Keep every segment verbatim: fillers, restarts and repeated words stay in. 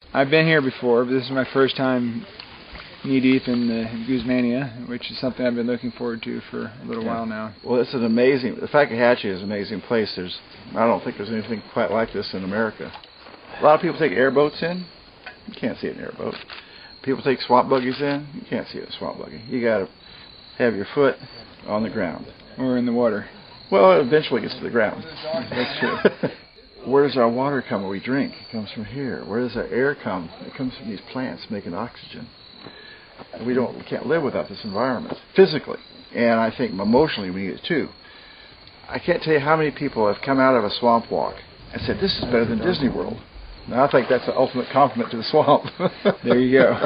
I've been here before, but this is my first time knee-deep in the Guzmania, which is something I've been looking forward to for a little yeah. while now. Well, it's an amazing, the Fakahatchee is an amazing place. There's, I don't think there's anything quite like this in America. A lot of people take airboats in. You can't see it in an airboat. People take swamp buggies in. You can't see it in a swamp buggy. You got to have your foot on the ground. Or in the water. Well, it eventually gets to the ground. That's true. Where does our water come we drink? It comes from here. Where does our air come? It comes from these plants making oxygen. We don't, we can't live without this environment, physically. And I think emotionally we need it too. I can't tell you how many people have come out of a swamp walk and said, this is better than Disney World. Now, I think that's the ultimate compliment to the swamp. There you go.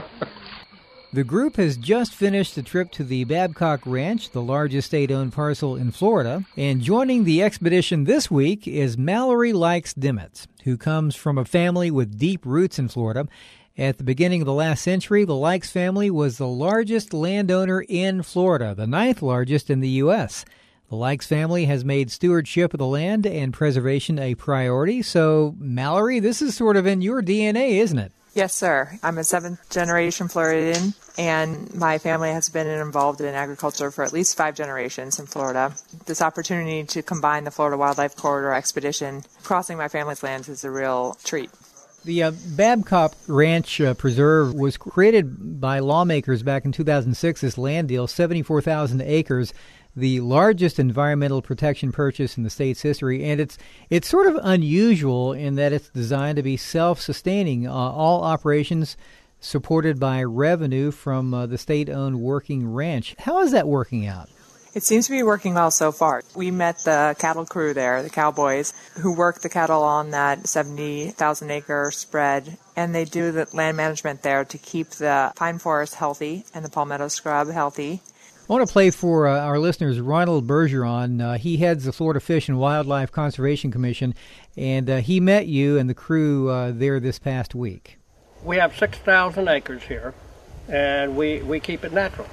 The group has just finished a trip to the Babcock Ranch, the largest state-owned parcel in Florida. And joining the expedition this week is Mallory Likes Dimmitz, who comes from a family with deep roots in Florida. At the beginning of the last century, the Likes family was the largest landowner in Florida, the ninth largest in the U S The Likes family has made stewardship of the land and preservation a priority. So, Mallory, this is sort of in your D N A, isn't it? Yes, sir. I'm a seventh-generation Floridian, and my family has been involved in agriculture for at least five generations in Florida. This opportunity to combine the Florida Wildlife Corridor expedition, crossing my family's lands, is a real treat. The uh, Babcock Ranch uh, Preserve was created by lawmakers back in two thousand six, this land deal, seventy-four thousand acres, the largest environmental protection purchase in the state's history. And it's it's sort of unusual in that it's designed to be self-sustaining, uh, all operations supported by revenue from uh, the state-owned working ranch. How is that working out? It seems to be working well so far. We met the cattle crew there, the cowboys, who work the cattle on that seventy thousand acre spread, and they do the land management there to keep the pine forest healthy and the palmetto scrub healthy. I want to play for uh, our listeners Ronald Bergeron. Uh, he heads the Florida Fish and Wildlife Conservation Commission, and uh, he met you and the crew uh, there this past week. We have six thousand acres here, and we, we keep it natural.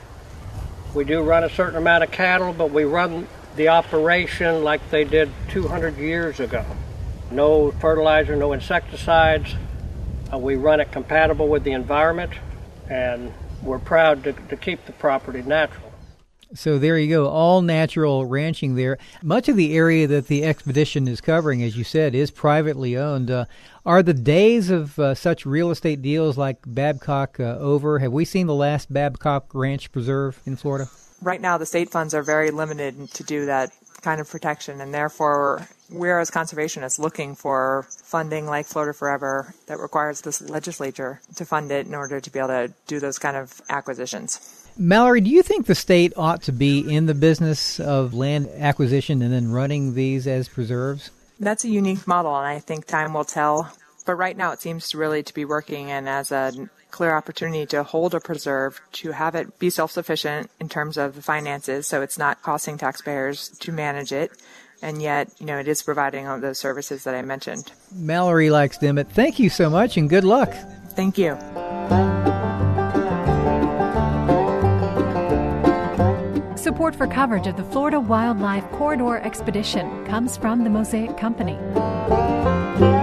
We do run a certain amount of cattle, but we run the operation like they did two hundred years ago. No fertilizer, no insecticides. Uh, we run it compatible with the environment, and we're proud to, to keep the property natural. So there you go, all natural ranching there. Much of the area that the expedition is covering, as you said, is privately owned. Uh, are the days of uh, such real estate deals like Babcock uh, over? Have we seen the last Babcock Ranch Preserve in Florida? Right now, the state funds are very limited to do that kind of protection, and therefore we're, as conservationists, looking for funding like Florida Forever that requires this legislature to fund it in order to be able to do those kind of acquisitions. Mallory, do you think the state ought to be in the business of land acquisition and then running these as preserves? That's a unique model, and I think time will tell. But right now it seems to really to be working, and as a clear opportunity to hold a preserve, to have it be self-sufficient in terms of the finances, so it's not costing taxpayers to manage it, and yet, you know, it is providing all those services that I mentioned. Mallory Likes Dimmitz, thank you so much, and good luck. Thank you. Support for coverage of the Florida Wildlife Corridor expedition comes from the Mosaic Company.